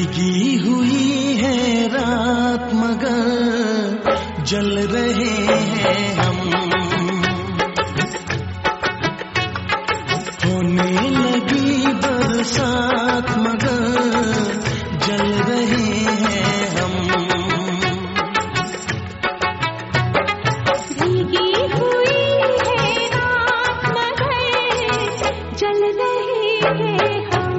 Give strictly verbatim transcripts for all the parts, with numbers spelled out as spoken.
भीगी हुई है रात मगर जल रहे हैं हम, होने लगी बरसात मगर जल रहे हैं हम। भीगी हुई है रात मगर जल रहे हैं हम,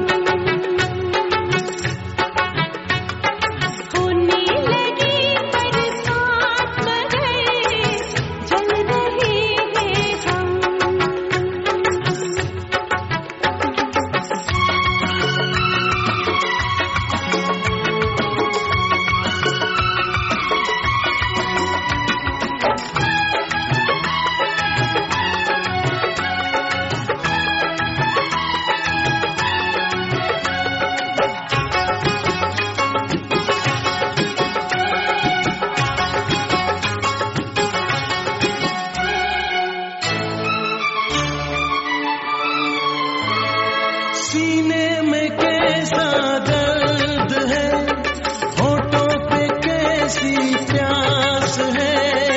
होने लगी बरसात मगर जल रहे हैं हम। सीने में कैसा दर्द है, होठों पे कैसी प्यास है,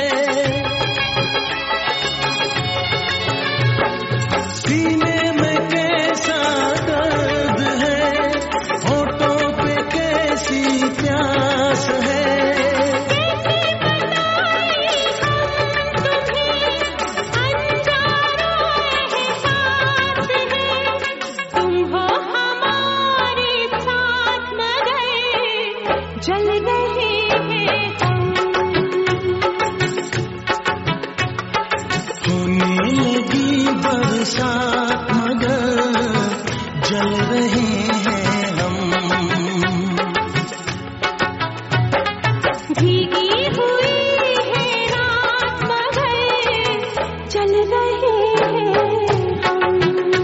सीने में कैसा दर्द है, होठों पे कैसी प्यास है। जल रहे हैं हम, होने लगी बरसात मगर जल रहे हैं हम। भीगी हुई है रात मगर जल रहे हैं हम।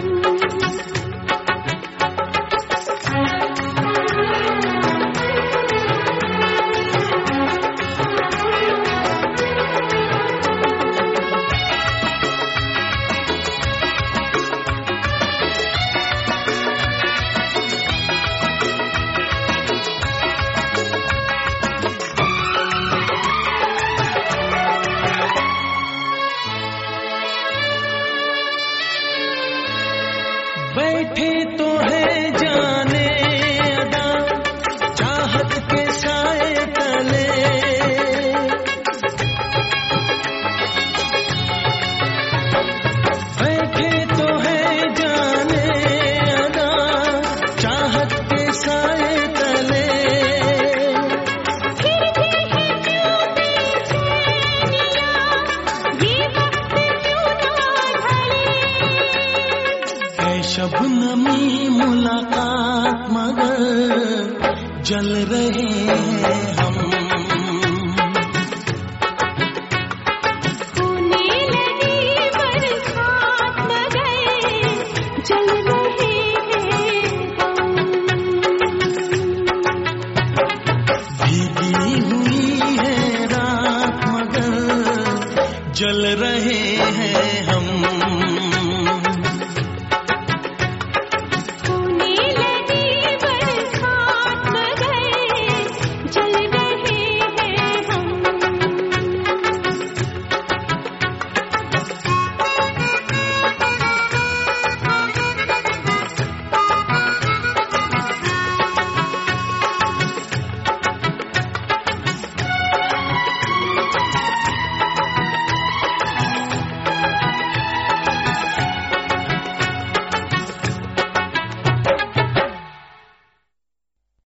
बैठे तो है जाने अदा चाहत के साए तले, बैठे तो है जाने अदा चाहत के साए तले। फिर भी है क्यों बेचैनियां, ये वक्त क्यों ना ढले। है शबनमी मुलाकात मगर जल रहे हैं हम, होने लगी बरसात मगर जल रहे हैं हम। भीगी हुई है रात मगर जल रहे